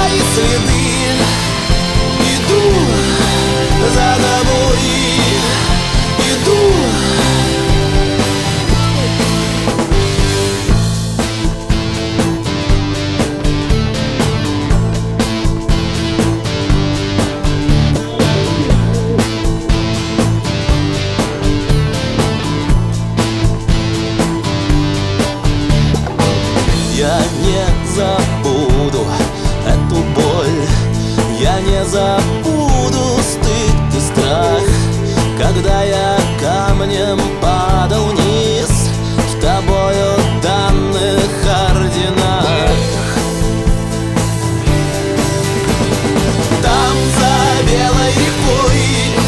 твои следы, иду за тобой, иду. Я не забуду эту боль, я не забуду стыд и страх, когда я камнем падал вниз в тобою данных координат. Там за белой рекой,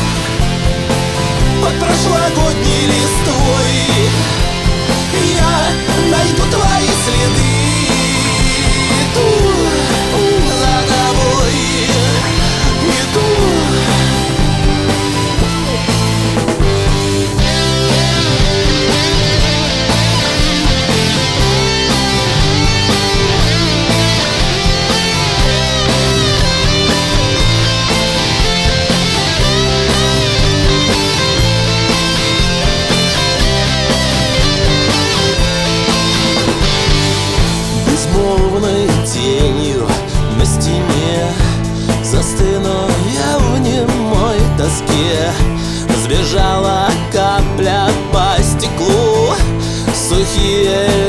под прошлогодней листвой, я найду твои следы, иду за тобой, иду. Безмолвной тенью на стене застыну я в немой тоске. Сбежала капля по стеклу, сухие